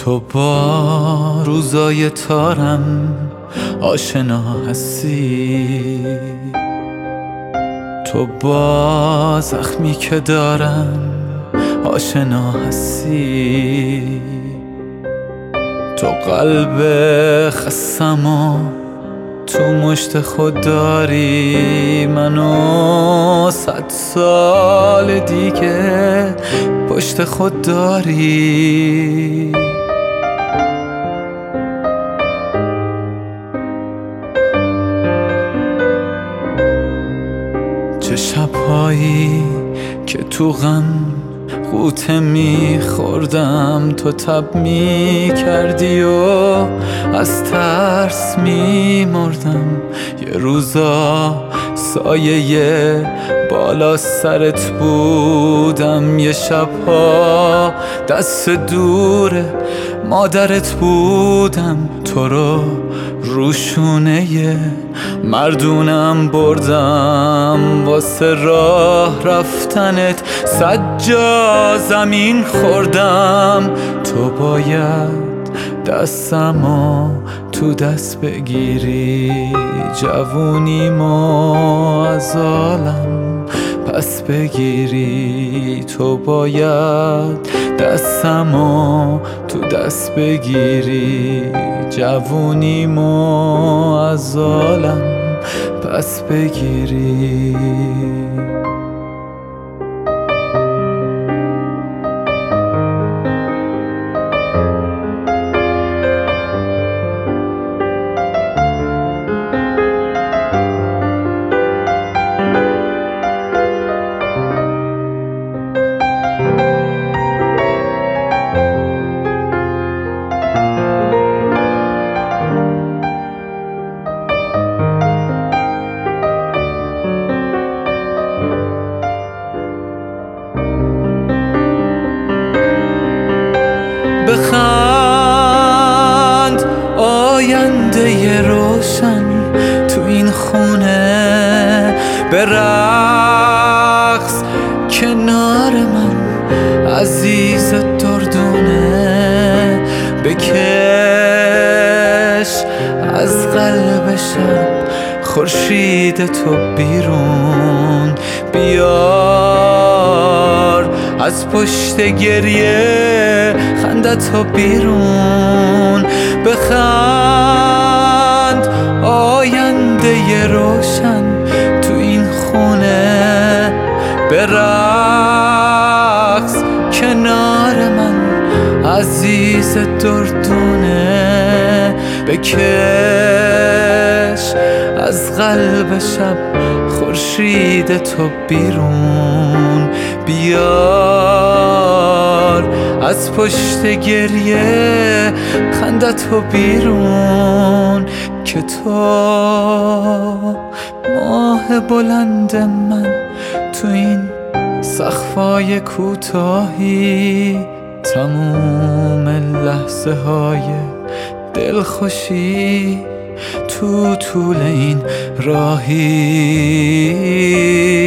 تو با روزای تارم آشنا هستی، تو با زخمی که دارم آشنا هستی، تو قلب خستم و تو مشت خود داری، منو 100 سال دیگه پشت خود داری. چه شبهایی که تو غم غوطه میخوردم، تو تب میکردی و از ترس میمردم. یه روزا سایه بالا سرت بودم، یه شبها دست دور مادرت بودم. تو رو روشونه مردونم بردم، واسه راه رفتنت 100 جا زمین خوردم. تو باید دستمو تو دست بگیری، جوونیمو از عالم پس بگیری. تو باید دستمو تو دست بگیری، جوونیمو از عالم پس بگیری. بخند آینده روشن تو این خونه، به رقص کنار من عزیز دردونه. بکش از قلب شب خورشید تو بیرون، بیار از پشت گریه خندتو بیرون. بخند آینده روشن تو این خونه، به رقص کنار من عزیز دردونه. بکش از قلب شب خورشید تو بیرون، بیار از پشت گریه خندتو بیرون. که تو ماه بلند من تو این سقفای کوتاهی، تموم لحظه های دلخوشی تو طول این راهی.